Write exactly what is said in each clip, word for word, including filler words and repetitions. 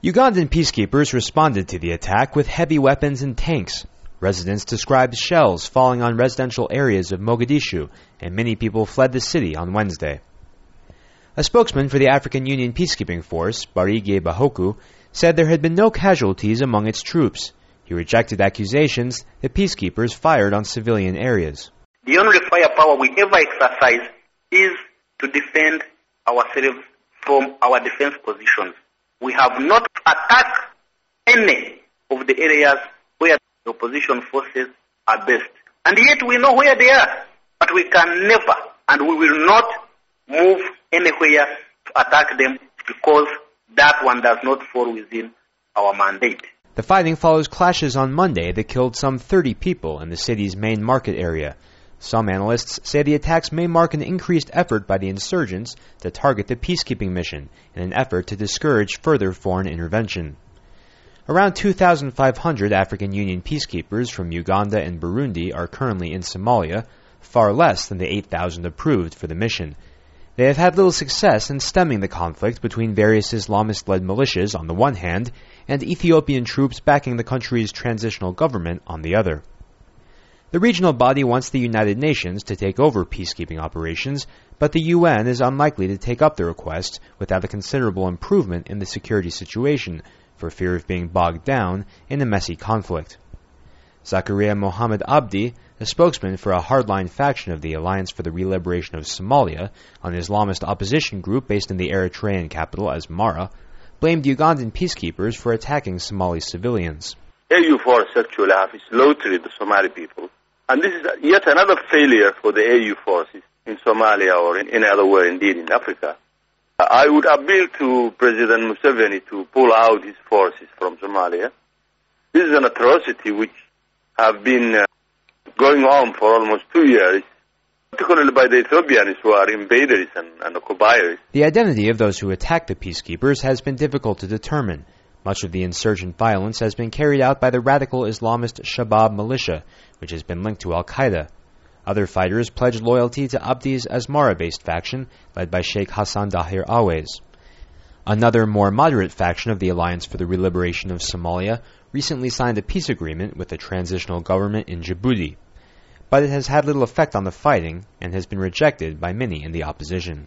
Ugandan peacekeepers responded to the attack with heavy weapons and tanks. Residents described shells falling on residential areas of Mogadishu, and many people fled the city on Wednesday. A spokesman for the African Union Peacekeeping Force, Barige Bahoku, said there had been no casualties among its troops. He rejected accusations that peacekeepers fired on civilian areas. The only firepower we ever exercise is to defend ourselves from our defense positions. We have not attacked any of the areas where the opposition forces are based. And yet we know where they are. But we can never and we will not move anywhere to attack them because that one does not fall within our mandate. The fighting follows clashes on Monday that killed some thirty people in the city's main market area. Some analysts say the attacks may mark an increased effort by the insurgents to target the peacekeeping mission in an effort to discourage further foreign intervention. Around two thousand five hundred African Union peacekeepers from Uganda and Burundi are currently in Somalia, far less than the eight thousand approved for the mission. They have had little success in stemming the conflict between various Islamist-led militias on the one hand and Ethiopian troops backing the country's transitional government on the other. The regional body wants the United Nations to take over peacekeeping operations, but the U N is unlikely to take up the request without a considerable improvement in the security situation, for fear of being bogged down in a messy conflict. Zakaria Mohammed Abdi, a spokesman for a hardline faction of the Alliance for the Re-Liberation of Somalia, an Islamist opposition group based in the Eritrean capital Asmara, blamed Ugandan peacekeepers for attacking Somali civilians. A U force actually have slaughtered the Somali people. And this is yet another failure for the A U forces in Somalia or in any other way, indeed, in Africa. I would appeal to President Museveni to pull out his forces from Somalia. This is an atrocity which have been uh, going on for almost two years, particularly by the Ethiopians who are invaders and, and occupiers. The identity of those who attacked the peacekeepers has been difficult to determine. Much of the insurgent violence has been carried out by the radical Islamist Shabab militia, which has been linked to al-Qaeda. Other fighters pledged loyalty to Abdi's Asmara-based faction, led by Sheikh Hassan Dahir Awais. Another, more moderate faction of the Alliance for the Re-Liberation of Somalia recently signed a peace agreement with the transitional government in Djibouti, but it has had little effect on the fighting and has been rejected by many in the opposition.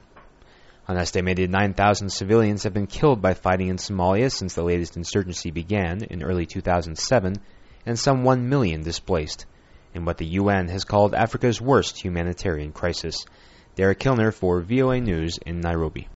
An estimated nine thousand civilians have been killed by fighting in Somalia since the latest insurgency began in early two thousand seven, and some one million displaced, in what the U N has called Africa's worst humanitarian crisis. Derek Kilner for V O A News in Nairobi.